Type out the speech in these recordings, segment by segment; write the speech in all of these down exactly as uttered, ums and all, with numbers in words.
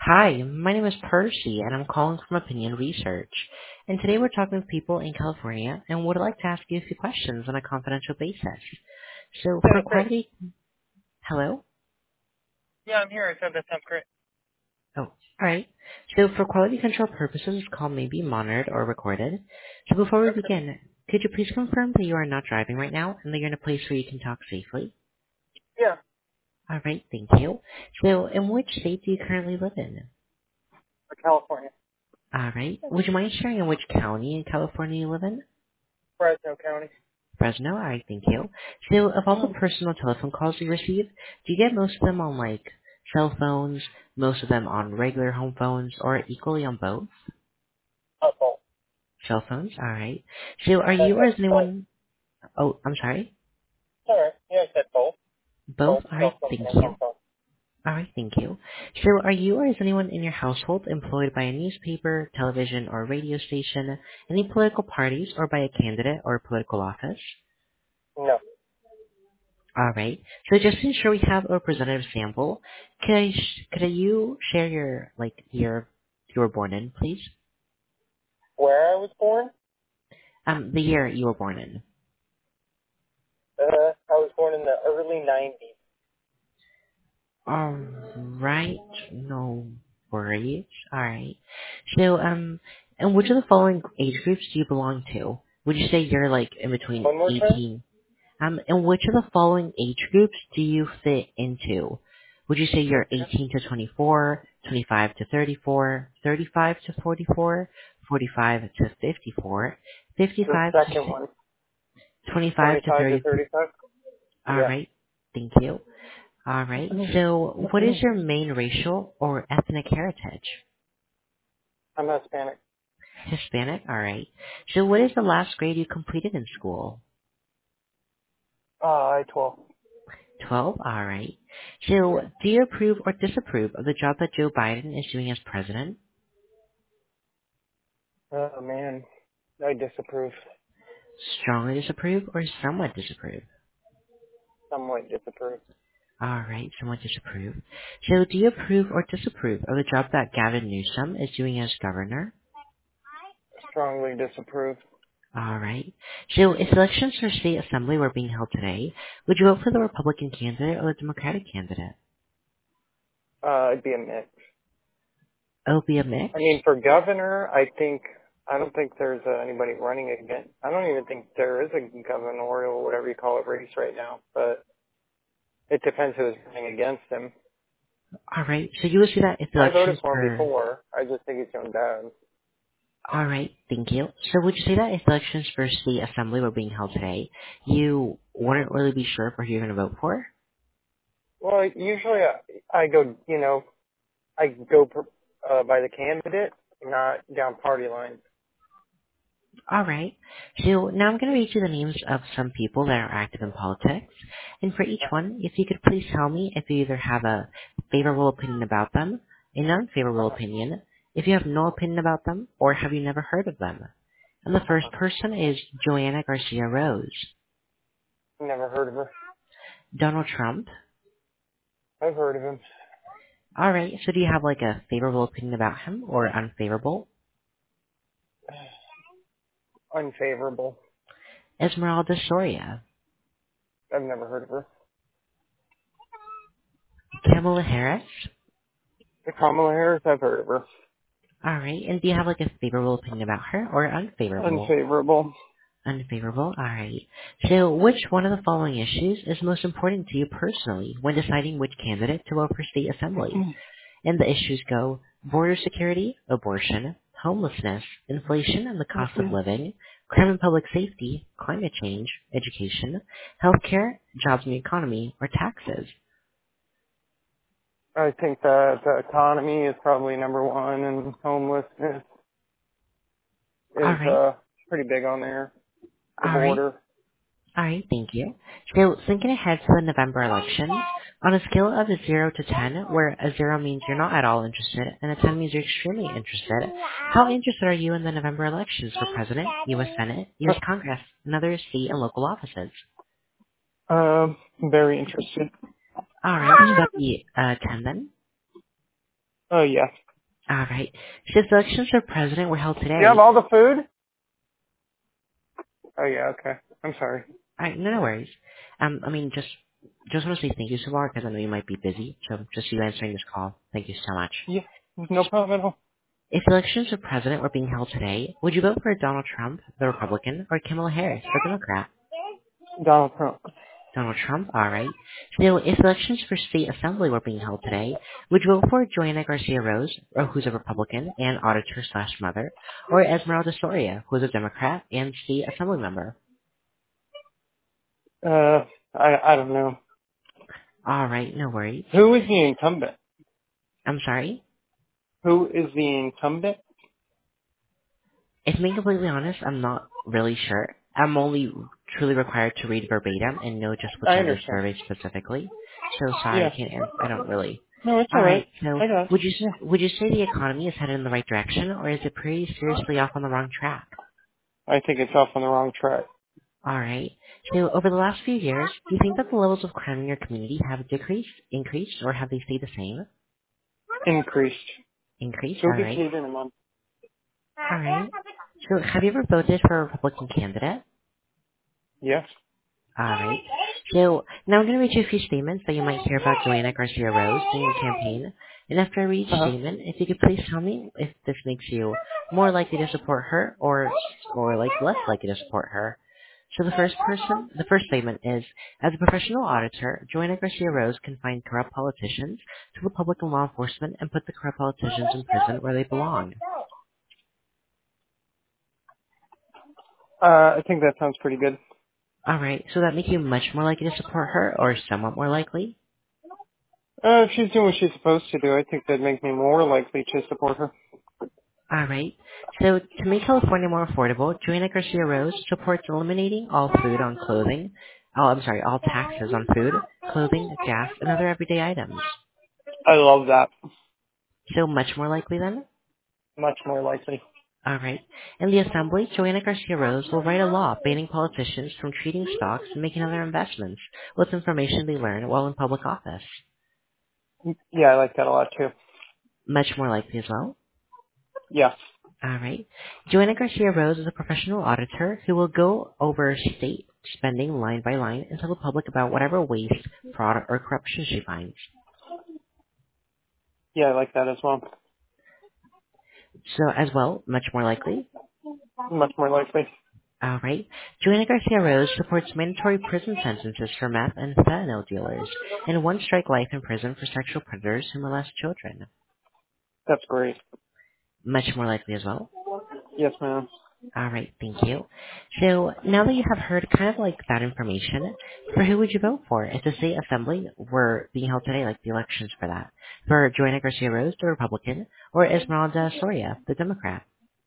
Hi, my name is Percy, and I'm calling from Opinion Research. And today we're talking with people in California, and would like to ask you a few questions on a confidential basis. So, Yeah, for that's great. quality, hello. Yeah, I'm here. I said that sounds great. Oh, all right. So, for quality control purposes, this call may be monitored or recorded. So, before we Okay. begin, could you please confirm that you are not driving right now and that you're in a place where you can talk safely? Yeah, All right, thank you. So, in which state do you currently live in? for California. All right. Would you mind sharing in which county in California you live in? Fresno County. Fresno? All right, thank you. So, of all the personal telephone calls you receive, do you get most of them on, like, cell phones, most of them on regular home phones, or equally on both? Oh, both. Cell phones? All right. So, are I you or said is both. anyone... Oh, I'm sorry? All right. Yeah, I said both. Both? Both All right, cell phones thank and you. home phone. All right, thank you. So, are you or is anyone in your household employed by a newspaper, television, or radio station, any political parties, or by a candidate or political office? No. All right. So just to ensure we have a representative sample, could I sh- could you share your like year you were born in, please? Where I was born? Um, the year you were born in. Uh, I was born in the early nineties. All right. No worries. All right. So um, and which of the following age groups do you belong to? Would you say you're like in between One more time? eighteen Um, and which of the following age groups do you fit into? Would you say you're Okay. eighteen to twenty-four, twenty-five to thirty-four, thirty-five to forty-four, forty-five to fifty-four, The fifty-five to second si- one. twenty-five to twenty-five to thirty? thirty-five? All Yeah. right. Thank you. All right. So what is your main racial or ethnic heritage? I'm Hispanic. Hispanic? All right. So what is the last grade you completed in school? Uh, I twelve. twelve? All right. So, Yeah. do you approve or disapprove of the job that Joe Biden is doing as president? Oh, man. I disapprove. Strongly disapprove or somewhat disapprove? Somewhat disapprove. All right, somewhat disapprove. So, do you approve or disapprove of the job that Gavin Newsom is doing as governor? Strongly disapprove. All right. So, if elections for state assembly were being held today, would you vote for the Republican candidate or the Democratic candidate? Uh, it'd be a mix. Oh, be a mix? I mean, for governor, I think I don't think there's uh, anybody running against. I don't even think there is a gubernatorial, whatever you call it, race right now. But it depends who's running against him. All right. So, you would see that if the I voted elections for him were before. I just think he's going bad. All right, thank you. So would you say that if elections for state assembly were being held today, you wouldn't really be sure for who you're going to vote for? Well, usually I, I go, you know, I go per, uh, by the candidate, not down party lines. All right. So now I'm going to read you the names of some people that are active in politics. And for each Yeah. one, if you could please tell me if you either have a favorable opinion about them, an unfavorable Uh-huh. opinion, if you have no opinion about them, or have you never heard of them. And the first Uh-huh. person is Joanna Garcia Rose. Never heard of her. Donald Trump. I've heard of him. All right. So do you have like a favorable opinion about him or unfavorable? Unfavorable. Esmeralda Soria, I've never heard of her. Kamala Harris. The Kamala Harris, I've heard of her. All right. And do you have like a favorable opinion about her or unfavorable? Unfavorable. Unfavorable. All right. So which one of the following issues is most important to you personally when deciding which candidate to vote for state assembly? And the issues go border security, abortion, homelessness, inflation and the cost of living, crime and public safety, climate change, education, healthcare, jobs and the economy, or taxes. I think that the economy is probably number one, and homelessness All is right. uh pretty big on there. The All right. border. All right, thank you. So thinking ahead to the November elections, on a scale of a zero to ten, where a zero means you're not at all interested and a ten means you're extremely interested, how interested are you in the November elections for President, U S Senate, U S Congress, and other state and local offices? um, very interested. All right, so that'd be uh, ten then. Oh, yes. All right. Since the elections for president were held You have today, all the food? Oh, yeah, okay. I'm sorry. all right, no, no worries. Um, I mean, just just want to say thank you so much because I know you might be busy. So just you answering this call, thank you so much. Yeah, no problem at all. If elections for president were being held today, would you vote for Donald Trump, the Republican, or Kamala Harris, the Democrat? Donald Trump. Donald Trump, all right. So if elections for state assembly were being held today, would you vote for Joanna Garcia Rose, or who's a Republican and auditor slash mother, or Esmeralda Soria, who's a Democrat and state assembly member? Uh, I, I don't know. All right, no worries. Who is the incumbent? I'm sorry. Who is the incumbent? If I'm being completely honest, I'm not really sure. I'm only truly required to read verbatim and know just what's I on the understand. survey specifically. So sorry, Yeah. I can't answer. I don't really. No, it's All alright. right. So I got it. would you Yeah. would you say the economy is headed in the right direction, or is it pretty seriously off on the wrong track? I think it's off on the wrong track. All right. So over the last few years, do you think that the levels of crime in your community have decreased, increased, or have they stayed the same? Increased. Increased. She'll All be right. paid in a month. All right. So have you ever voted for a Republican candidate? Yes. All right. So now I'm going to read you a few statements that you might hear about Joanna Garcia Rose during your campaign. And after I read each Uh-huh. statement, if you could please tell me if this makes you more likely to support her or or like less likely to support her. So the first person, the first statement is, as a professional auditor, Joanna Garcia Rose can find corrupt politicians to the public and law enforcement and put the corrupt politicians in prison where they belong. Uh, I think that sounds pretty good. All right. So that make you much more likely to support her or somewhat more likely? Uh, if she's doing what she's supposed to do, I think that'd make me more likely to support her. All right. So to make California more affordable, Joanna Garcia Rose supports eliminating all food on clothing. Oh, I'm sorry, all taxes on food, clothing, gas, and other everyday items. I love that. So much more likely then? Much more likely. All right. In the Assembly, Joanna Garcia Rose will write a law banning politicians from treating stocks and making other investments with information they learn while in public office. Yeah, I like that a lot too. Much more likely as well. Yeah. All right. Joanna Garcia Rose is a professional auditor who will go over state spending line by line and tell the public about whatever waste, fraud, or corruption she finds. Yeah, I like that as well. So, as well, much more likely. Much more likely. All right. Joanna Garcia Rose supports mandatory prison sentences for meth and fentanyl dealers and one strike life in prison for sexual predators who molest children. That's great. Much more likely as well. Yes, ma'am. All right, thank you. So now that you have heard kind of like that information, for who would you vote for if the state assembly were being held today, like the elections for that? For Joanna Garcia Rose, the Republican, or Esmeralda Soria, the Democrat?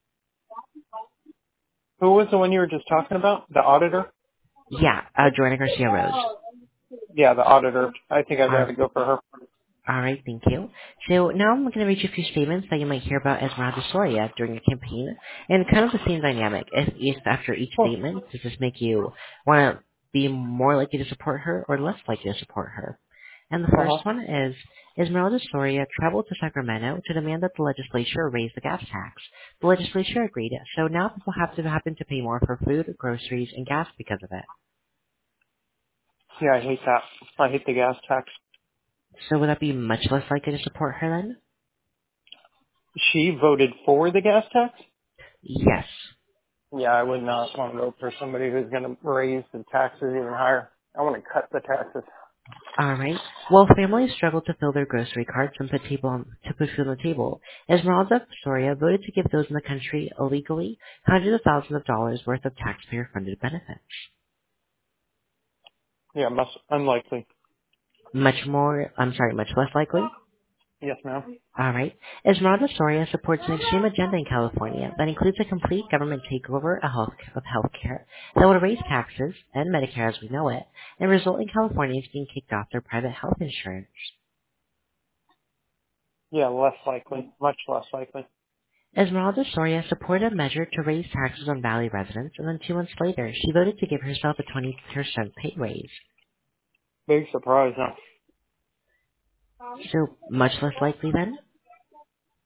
Who was the one you were just talking about? The auditor? Yeah, uh, Joanna Garcia Rose. Yeah, the auditor. I think I'd Uh, rather go for her. all right, thank you. So now I'm going to read you a few statements that you might hear about Esmeralda Soria during your campaign, and kind of the same dynamic. If, if after each Oh, statement, does this make you want to be more likely to support her or less likely to support her? And the first uh-huh. one is, Esmeralda Soria traveled to Sacramento to demand that the legislature raise the gas tax. The legislature agreed, so now people have to happen to pay more for food, groceries, and gas because of it. Yeah, I hate that. I hate the gas tax. So would that be much less likely to support her then? She voted for the gas tax? Yes. Yeah, I would not want to vote for somebody who's going to raise the taxes even higher. I want to cut the taxes. All right. While families struggle to fill their grocery carts and put table on, to put food on the table, Esmeralda Soria voted to give those in the country illegally hundreds of thousands of dollars worth of taxpayer-funded benefits. Yeah, must, unlikely. Much more, I'm sorry, much less likely. Yes, ma'am. All right. Esmeralda Soria supports an extreme agenda in California that includes a complete government takeover of health of healthcare that would raise taxes and Medicare as we know it, and result in Californians being kicked off their private health insurance. Yeah, less likely. Much less likely. Esmeralda Soria supported a measure to raise taxes on Valley residents, and then two months later, she voted to give herself a twenty percent pay raise. Big surprise, huh? So much less likely then?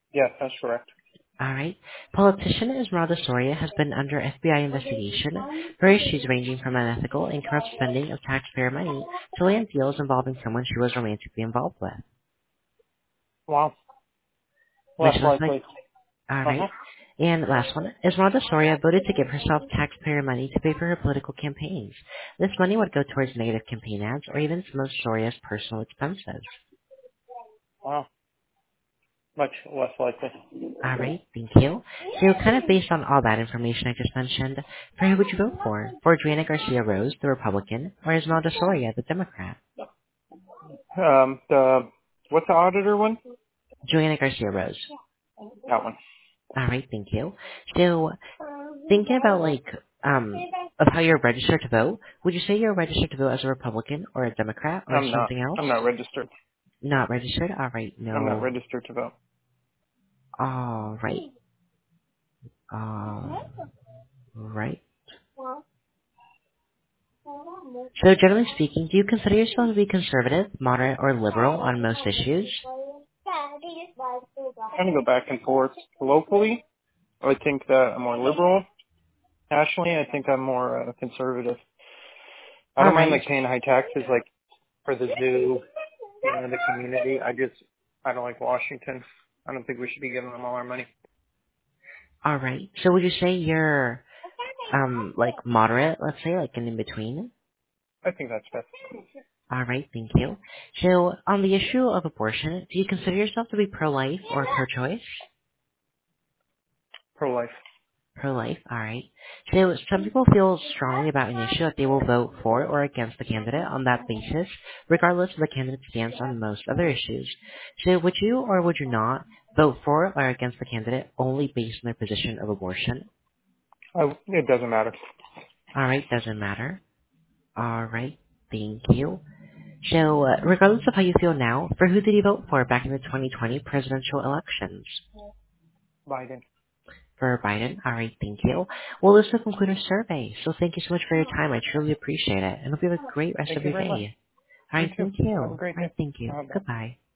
Yes, that's correct. All right. Politician Esmeralda Soria has been under F B I investigation for issues ranging from unethical and corrupt spending of taxpayer money to land deals involving someone she was romantically involved with. Wow. Which Less looks like, likely. all Uh-huh. right. And last one, Esmeralda Soria voted to give herself taxpayer money to pay for her political campaigns. This money would go towards negative campaign ads or even some of Soria's personal expenses. Wow. Much less likely. All right, thank you. So kind of based on all that information I just mentioned, for who would you vote for? For Joanna Garcia Rose, the Republican, or Esmeralda Soria, the Democrat? Um, the, what's the auditor one? Joanna Garcia Rose. That one. All right, thank you. So thinking about like um of how you're registered to vote, would you say you're registered to vote as a Republican or a Democrat or I'm not. something else? I'm not registered. Not registered? All right, I'm not no. registered to vote. All right. All right. So generally speaking, do you consider yourself to be conservative, moderate, or liberal on most issues? I kind of go back and forth. Locally, I think that I'm more liberal. Nationally, I think I'm more uh, conservative. I All don't mind right. like paying high taxes, like for the zoo, you know, the community. I just, I don't like Washington. I don't think we should be giving them all our money. All right. So would you say you're um like moderate, let's say, like an in between? I think that's best. All right, thank you. So on the issue of abortion, do you consider yourself to be pro-life or pro-choice? Pro-life. Pro-life, all right. So some people feel strongly about an issue that they will vote for or against the candidate on that basis, regardless of the candidate's stance on most other issues. So would you or would you not vote for or against the candidate only based on their position of abortion? I, it doesn't matter. All right, doesn't matter. All right, thank you. So, uh, regardless of how you feel now, for who did you vote for back in the twenty twenty presidential elections? Biden. For Biden? All right, thank you. Well, this will conclude our survey. So thank you so much for your time. I truly appreciate it. And hope you have a great rest Thank of you your very much. day. All You right, too. thank you. Have a All great right, day. thank you. Bye-bye. Goodbye.